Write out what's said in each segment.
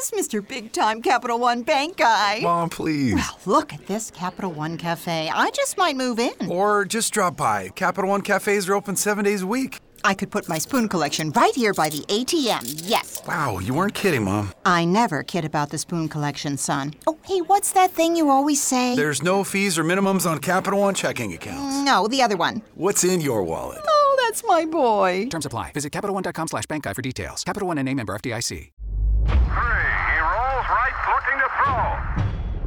is Mr. Big Time Capital One Bank guy. Mom, please. Well, look at this Capital One Cafe. I just might move in. Or just drop by. Capital One cafes are open 7 days a week. I could put my spoon collection right here by the ATM, yes. Wow, you weren't kidding, Mom. I never kid about the spoon collection, son. Oh, hey, what's that thing you always say? There's no fees or minimums on Capital One checking accounts. No, the other one. What's in your wallet? Oh, that's my boy. Terms apply. Visit CapitalOne.com/bankguide for details. Capital One NA, member FDIC. Hurry, he rolls right, looking to throw.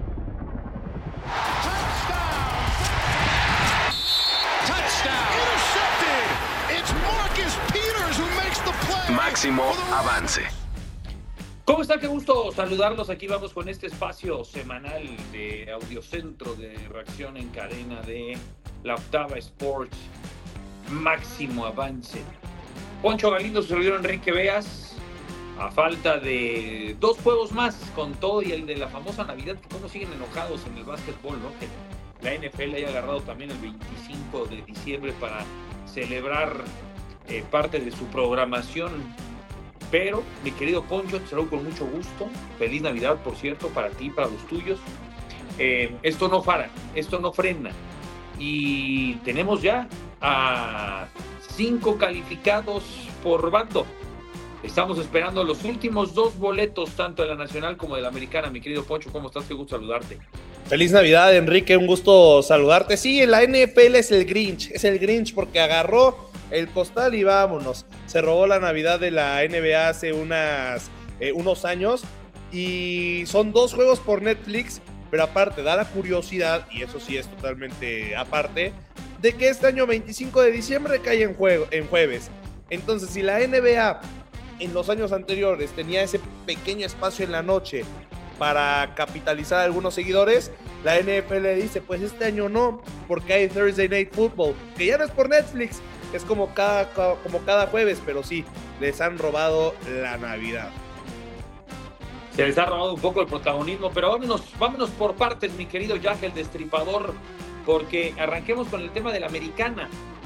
Touchdown! Intercepted! It's Marcus Peters who makes the play. Máximo avance. ¿Cómo están? Qué gusto saludarlos. Aquí vamos con este espacio semanal de Audiocentro de reacción en cadena de la Octava Sports. Máximo avance. Poncho Galindo, su servidor Enrique Beas. A falta de 2 juegos más con todo y el de la famosa Navidad, que cómo siguen enojados en el básquetbol, ¿no? Que la NFL haya agarrado también el 25 de diciembre para celebrar parte de su programación. Pero, mi querido Poncho, te saludo con mucho gusto. Feliz Navidad, por cierto, para ti y para los tuyos. Esto no para, esto no frena. Y tenemos ya a 5 calificados por bando. Estamos esperando los últimos 2 boletos, tanto de la Nacional como de la Americana. Mi querido Poncho, ¿cómo estás? Qué gusto saludarte. Feliz Navidad, Enrique, un gusto saludarte. Sí, en la NFL es el Grinch porque agarró el costal y vámonos. Se robó la Navidad de la NBA hace unos años y son 2 juegos por Netflix, pero aparte da la curiosidad, y eso sí es totalmente aparte, de que este año 25 de diciembre cae en jueves. Entonces, si la NBA en los años anteriores tenía ese pequeño espacio en la noche para capitalizar a algunos seguidores, la NFL dice, pues este año no, porque hay Thursday Night Football, que ya no es por Netflix, es como cada jueves, pero sí, les han robado la Navidad. Se les ha robado un poco el protagonismo, pero vámonos por partes, mi querido Jack, el Destripador, porque arranquemos con el tema de la Americana.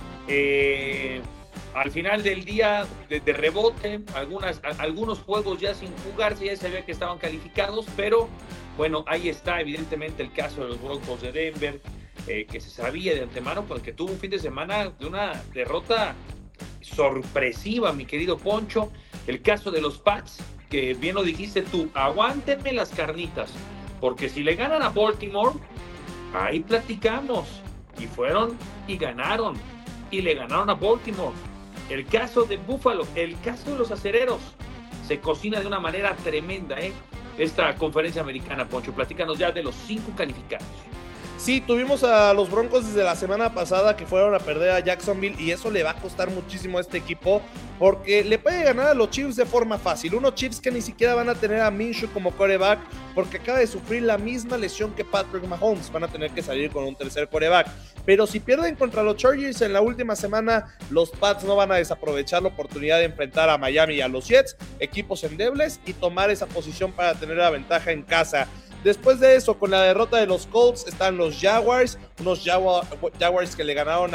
Al final del día, de rebote, algunos juegos ya sin jugarse, ya sabía que estaban calificados, pero bueno, ahí está evidentemente el caso de los Broncos de Denver, que se sabía de antemano, porque tuvo un fin de semana de una derrota sorpresiva, mi querido Poncho. El caso de los Pats, que bien lo dijiste tú, aguántenme las carnitas, porque si le ganan a Baltimore, ahí platicamos, y fueron y ganaron, y le ganaron a Baltimore. El caso de Buffalo, el caso de los acereros, se cocina de una manera tremenda, esta conferencia americana, Poncho. Platícanos ya de los 5 calificados. Sí, tuvimos a los Broncos desde la semana pasada que fueron a perder a Jacksonville y eso le va a costar muchísimo a este equipo porque le puede ganar a los Chiefs de forma fácil. Unos Chiefs que ni siquiera van a tener a Minshew como quarterback porque acaba de sufrir la misma lesión que Patrick Mahomes. Van a tener que salir con un tercer quarterback. Pero si pierden contra los Chargers en la última semana, los Pats no van a desaprovechar la oportunidad de enfrentar a Miami y a los Jets, equipos endebles, y tomar esa posición para tener la ventaja en casa. Después de eso, con la derrota de los Colts, están los Jaguars, unos Jaguars que le ganaron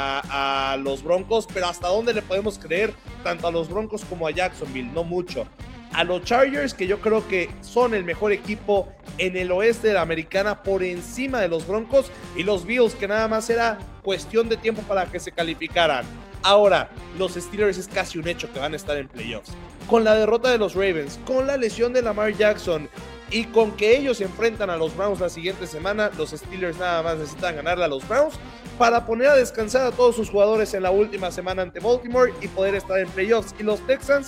a los Broncos, pero ¿hasta dónde le podemos creer tanto a los Broncos como a Jacksonville? No mucho. A los Chargers, que yo creo que son el mejor equipo en el oeste de la Americana por encima de los Broncos, y los Bills, que nada más era cuestión de tiempo para que se calificaran. Ahora, los Steelers es casi un hecho que van a estar en playoffs. Con la derrota de los Ravens, con la lesión de Lamar Jackson, y con que ellos se enfrentan a los Browns la siguiente semana, los Steelers nada más necesitan ganarle a los Browns para poner a descansar a todos sus jugadores en la última semana ante Baltimore y poder estar en playoffs. Y los Texans...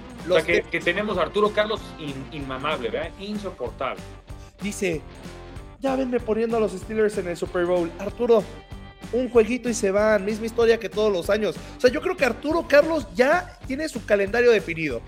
que tenemos a Arturo Carlos inmamable, ¿verdad? Insoportable. Dice, ya venme poniendo a los Steelers en el Super Bowl. Arturo, un jueguito y se van, misma historia que todos los años. O sea, yo creo que Arturo Carlos ya tiene su calendario definido.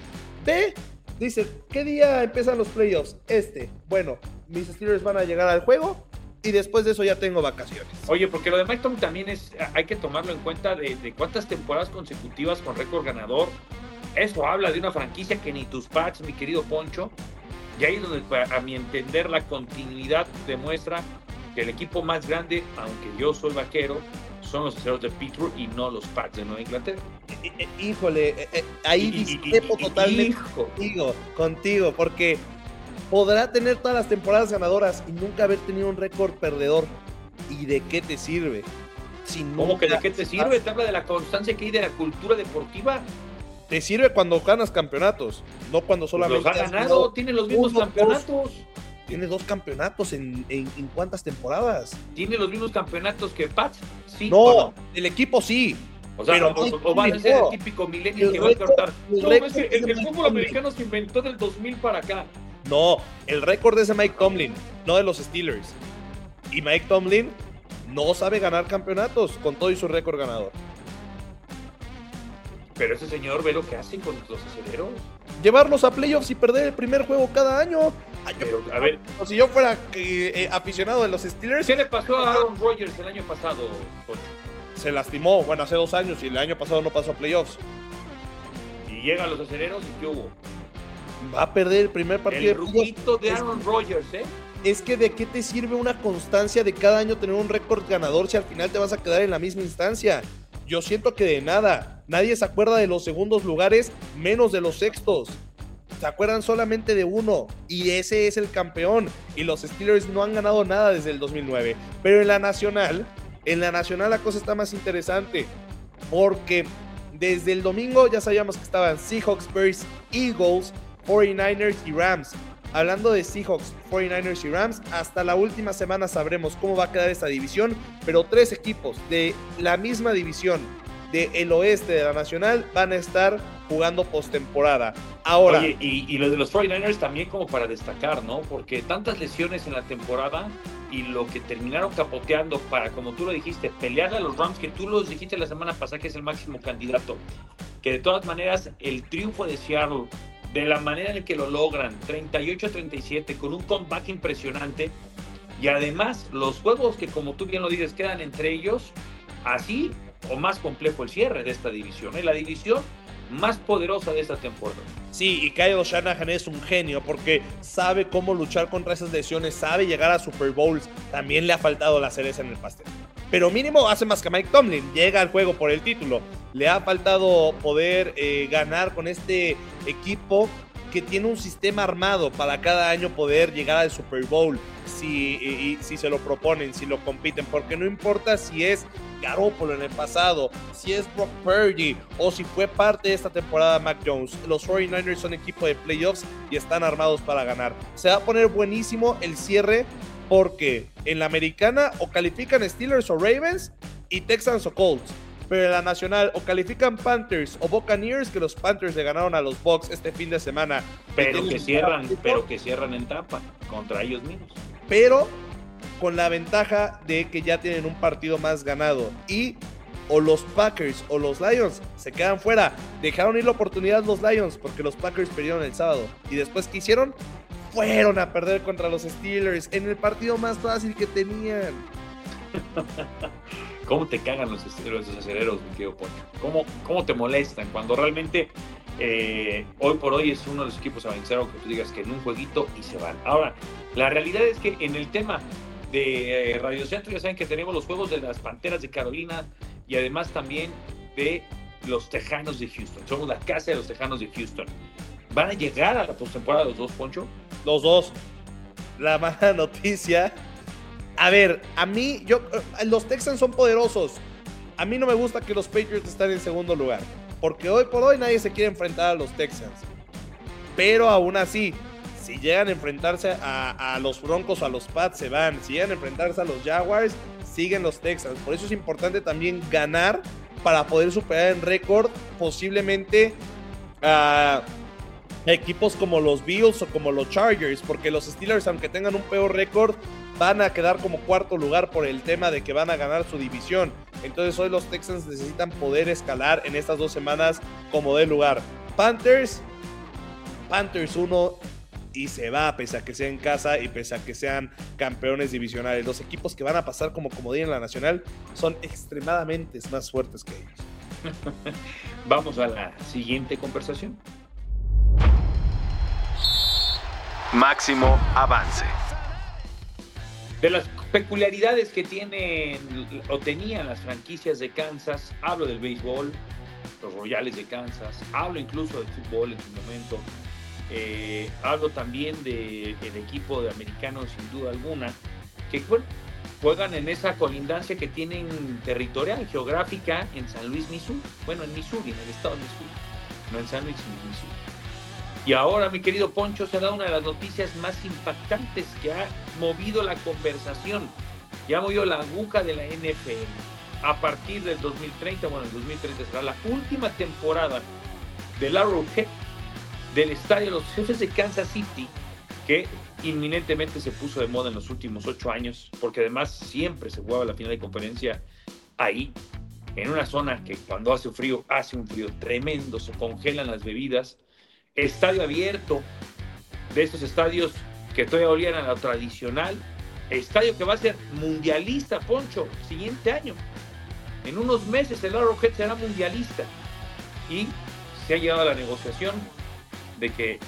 Dice, ¿qué día empiezan los playoffs? Bueno, mis Steelers van a llegar al juego y después de eso ya tengo vacaciones. Oye, porque lo de Mike Tomlin también hay que tomarlo en cuenta de cuántas temporadas consecutivas con récord ganador. Eso habla de una franquicia que ni tus Pats, mi querido Poncho. Y ahí es donde, a mi entender, la continuidad demuestra que el equipo más grande, aunque yo soy vaquero, son los Acereros de Pittsburgh y no los Pats de Nueva Inglaterra. Híjole, ahí discrepo totalmente contigo, porque podrá tener todas las temporadas ganadoras y nunca haber tenido un récord perdedor. ¿Y de qué te sirve? Si ¿Cómo que de qué te sirve? Te habla de la constancia que hay de la cultura deportiva. Te sirve cuando ganas campeonatos, no cuando solamente... Los ha ganado, tiene los mismos campeonatos. Tiene 2 campeonatos en ¿cuántas temporadas? Tiene los mismos campeonatos que Pats, sí. No, el equipo sí. O sea, pero o van a ser el típico millennial que va a cortar. No, es que el fútbol americano se inventó del 2000 para acá. No, el récord es de Mike Tomlin, no de los Steelers. Y Mike Tomlin no sabe ganar campeonatos con todo y su récord ganador. Pero ese señor ve lo que hacen con los aceleros. Llevarlos a playoffs y perder el primer juego cada año. Pero, a ver, si yo fuera aficionado de los Steelers... ¿Qué le pasó a Aaron Rodgers el año pasado, Poncho? Se lastimó, bueno, hace 2 años y el año pasado no pasó a playoffs. Y llega a los aceleros y ¿qué hubo? Va a perder el primer partido. El ruquito de Aaron Rodgers, ¿eh? Es que ¿de qué te sirve una constancia de cada año tener un récord ganador si al final te vas a quedar en la misma instancia? Yo siento que de nada. Nadie se acuerda de los segundos lugares, menos de los sextos. Se acuerdan solamente de uno, y ese es el campeón. Y los Steelers no han ganado nada desde el 2009. Pero en la nacional la cosa está más interesante. Porque desde el domingo ya sabíamos que estaban Seahawks, Bears, Eagles, 49ers y Rams. Hablando de Seahawks, 49ers y Rams, hasta la última semana sabremos cómo va a quedar esta división, pero 3 equipos de la misma división del oeste de la nacional van a estar jugando postemporada. Ahora, oye, y los de los 49ers también como para destacar, ¿no? Porque tantas lesiones en la temporada y lo que terminaron capoteando para, como tú lo dijiste, pelearle a los Rams, que tú los dijiste la semana pasada que es el máximo candidato, que de todas maneras el triunfo de Seattle, de la manera en que lo logran, 38-37, con un comeback impresionante, y además los juegos que, como tú bien lo dices, quedan entre ellos, así o más complejo el cierre de esta división, la división más poderosa de esta temporada. Sí, y Kyle Shanahan es un genio porque sabe cómo luchar contra esas lesiones, sabe llegar a Super Bowls. También le ha faltado la cereza en el pastel, pero mínimo hace más que Mike Tomlin, llega al juego por el título. Le ha faltado poder ganar con este equipo que tiene un sistema armado para cada año poder llegar al Super Bowl si se lo proponen, si lo compiten, porque no importa si es Garoppolo en el pasado, si es Brock Purdy o si fue parte de esta temporada Mac Jones. Los 49ers son equipo de playoffs y están armados para ganar. Se va a poner buenísimo el cierre porque en la americana o califican Steelers o Ravens y Texans o Colts. Pero en la nacional o califican Panthers o Buccaneers, que los Panthers le ganaron a los Bucs este fin de semana. Pero que cierran en tapa contra ellos mismos. Pero con la ventaja de que ya tienen un partido más ganado. Y o los Packers o los Lions se quedan fuera. Dejaron ir la oportunidad los Lions porque los Packers perdieron el sábado. Y después, ¿qué hicieron? Fueron a perder contra los Steelers en el partido más fácil que tenían. ¿Cómo te cagan los aceleros, mi querido Poncho? ¿Cómo te molestan cuando realmente hoy por hoy es uno de los equipos a vencer, aunque tú digas que en un jueguito y se van? Ahora, la realidad es que en el tema de Radio Centro ya saben que tenemos los juegos de las Panteras de Carolina y además también de los Tejanos de Houston. Somos la casa de los Tejanos de Houston. ¿Van a llegar a la postemporada los dos, Poncho? Los dos. La mala noticia... A ver, los Texans son poderosos. A mí no me gusta que los Patriots estén en segundo lugar, porque hoy por hoy nadie se quiere enfrentar a los Texans. Pero aún así, si llegan a enfrentarse a los Broncos o a los Pats, se van. Si llegan a enfrentarse a los Jaguars, siguen los Texans. Por eso es importante también ganar para poder superar en récord posiblemente a equipos como los Bills o como los Chargers, porque los Steelers, aunque tengan un peor récord, van a quedar como cuarto lugar por el tema de que van a ganar su división. Entonces hoy los Texans necesitan poder escalar en estas 2 semanas como de lugar. Panthers 1 y se va, pese a que sea en casa y pese a que sean campeones divisionales. Los equipos que van a pasar como comodín en la nacional son extremadamente más fuertes que ellos. Vamos a la siguiente conversación. Máximo avance. De las peculiaridades que tienen o tenían las franquicias de Kansas, hablo del béisbol, los Royales de Kansas, hablo incluso del fútbol en su momento, Hablo también del equipo de americanos, sin duda alguna, que bueno, juegan en esa colindancia que tienen territorial, geográfica, en San Luis, Missouri. Bueno, en Missouri, en el estado de Missouri, no en San Luis, Missouri. Y ahora, mi querido Poncho, se da una de las noticias más impactantes que ha movido la conversación, y ha movido la aguja de la NFL. A partir del 2030, bueno, el 2030 será la última temporada del Arrowhead, del estadio de los Jefes de Kansas City, que inminentemente se puso de moda en los últimos 8 años, porque además siempre se jugaba la final de conferencia ahí, en una zona que cuando hace un frío tremendo, se congelan las bebidas. Estadio abierto, de estos estadios que todavía olían a lo tradicional. Estadio que va a ser mundialista, Poncho, siguiente año. En unos meses el Arrowhead será mundialista. Y se ha llegado a la negociación de que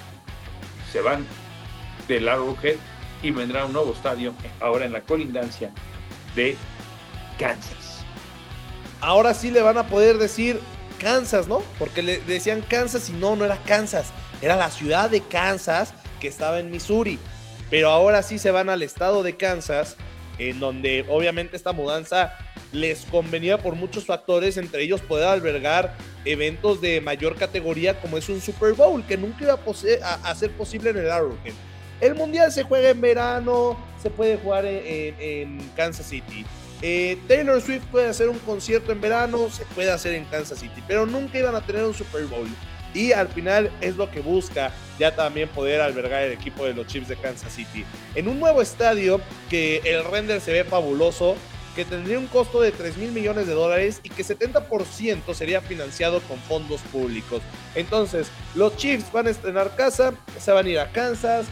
se van del Arrowhead y vendrá un nuevo estadio, ahora en la colindancia de Kansas. Ahora sí le van a poder decir Kansas, ¿no? Porque le decían Kansas y no era Kansas. Era la ciudad de Kansas que estaba en Missouri. Pero ahora sí se van al estado de Kansas, en donde obviamente esta mudanza les convenía por muchos factores, entre ellos poder albergar eventos de mayor categoría como es un Super Bowl, que nunca iba a ser posible en el Arrowhead. El Mundial se juega en verano, se puede jugar en Kansas City. Taylor Swift puede hacer un concierto en verano, se puede hacer en Kansas City, pero nunca iban a tener un Super Bowl. Y al final es lo que busca ya también poder albergar el equipo de los Chiefs de Kansas City en un nuevo estadio que el render se ve fabuloso, que tendría un costo de $3,000 millones y que 70% sería financiado con fondos públicos. Entonces los Chiefs van a estrenar casa, se van a ir a Kansas,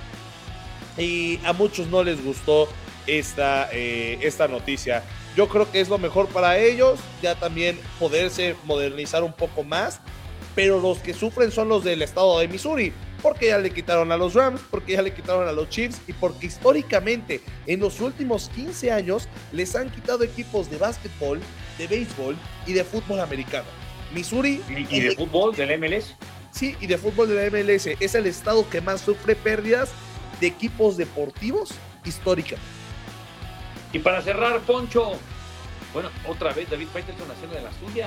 y a muchos no les gustó esta noticia. Yo creo que es lo mejor para ellos, ya también poderse modernizar un poco más, pero los que sufren son los del estado de Missouri, porque ya le quitaron a los Rams, porque ya le quitaron a los Chiefs, y porque históricamente en los últimos 15 años les han quitado equipos de básquetbol, de béisbol y de fútbol americano. Missouri y de fútbol del MLS. Sí, y de fútbol de la MLS es el estado que más sufre pérdidas de equipos deportivos históricamente. Y para cerrar, Poncho, bueno, otra vez David Faitelson haciendo de la suya.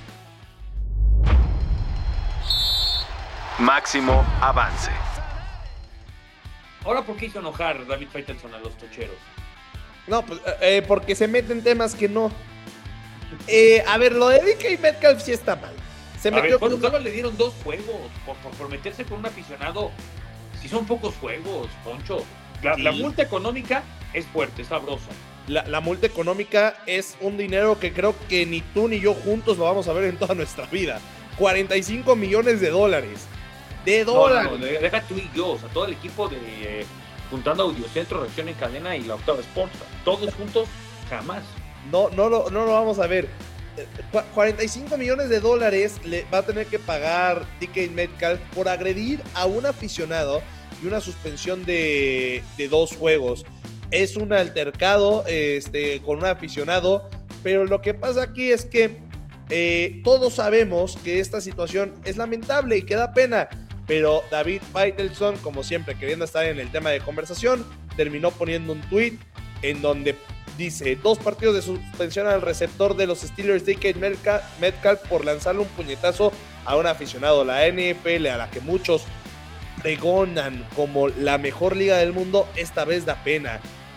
Máximo avance. Ahora, ¿por qué hizo enojar David Faitelson a los tocheros? No, pues porque se meten temas que no. A ver, lo de DK Metcalf sí está mal. Solo le dieron 2 juegos por meterse con un aficionado. Si son pocos juegos, Poncho. La multa económica es fuerte, es sabrosa. La multa económica es un dinero que creo que ni tú ni yo juntos lo vamos a ver en toda nuestra vida. $45 millones. No, deja tú y yo, o sea, todo el equipo de juntando Audiocentro, Reacción en Cadena y la Octava Sports, todos juntos, jamás. No lo vamos a ver. $45 millones le va a tener que pagar DK Metcalf por agredir a un aficionado y una suspensión de 2 juegos. Es un altercado con un aficionado, pero lo que pasa aquí es que todos sabemos que esta situación es lamentable y que da pena, pero David Faitelson, como siempre queriendo estar en el tema de conversación, terminó poniendo un tweet en donde dice: 2 partidos de suspensión al receptor de los Steelers DK Metcalf por lanzarle un puñetazo a un aficionado. La NFL, a la que muchos pregonan como la mejor liga del mundo, esta vez da pena.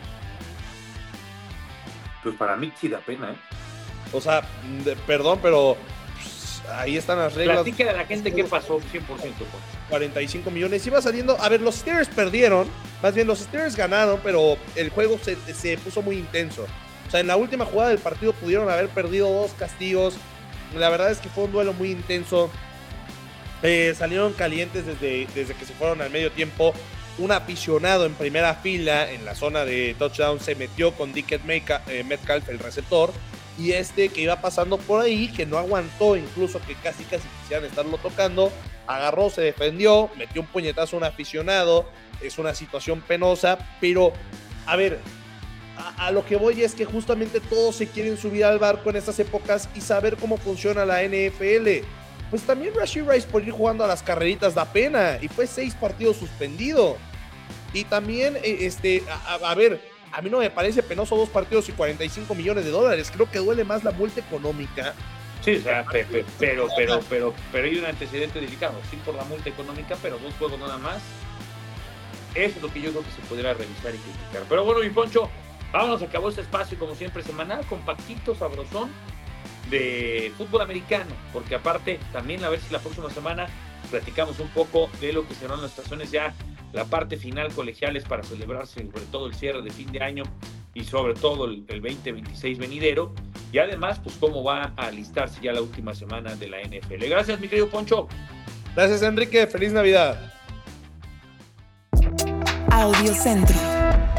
Pues para mí sí da pena, ¿eh? O sea, perdón, pero pues, ahí están las reglas. Platícale a la gente qué pasó, 100%. Pues. 45 millones. Iba saliendo. A ver, los Steelers perdieron. Más bien, los Steelers ganaron, pero el juego se puso muy intenso. O sea, en la última jugada del partido pudieron haber perdido 2 castigos. La verdad es que fue un duelo muy intenso. Salieron calientes desde que se fueron al medio tiempo. Un aficionado en primera fila en la zona de touchdown se metió con DK Metcalf, el receptor. Y que iba pasando por ahí, que no aguantó, incluso que casi quisieran estarlo tocando, agarró, se defendió, metió un puñetazo a un aficionado. Es una situación penosa, pero a ver, a lo que voy es que justamente todos se quieren subir al barco en estas épocas y saber cómo funciona la NFL. pues también Rashee Rice por ir jugando a las carreritas da pena, y fue 6 partidos suspendido. Y también, a ver, a mí no me parece penoso 2 partidos y $45 millones. Creo que duele más la multa económica. Sí, o sea, pero hay un antecedente delicado, sí, por la multa económica, pero 2 juegos nada más. Eso es lo que yo creo que se podría revisar y criticar. Pero bueno, mi Poncho, vámonos, acabó este espacio, como siempre, semanal, compactito, sabrosón, de fútbol americano, porque aparte, también a ver si la próxima semana platicamos un poco de lo que serán las estaciones ya, la parte final colegiales para celebrarse, sobre todo el cierre de fin de año y sobre todo el 2026 venidero, y además, pues cómo va a alistarse ya la última semana de la NFL. Gracias, mi querido Poncho. Gracias, Enrique. Feliz Navidad. Audiocentro.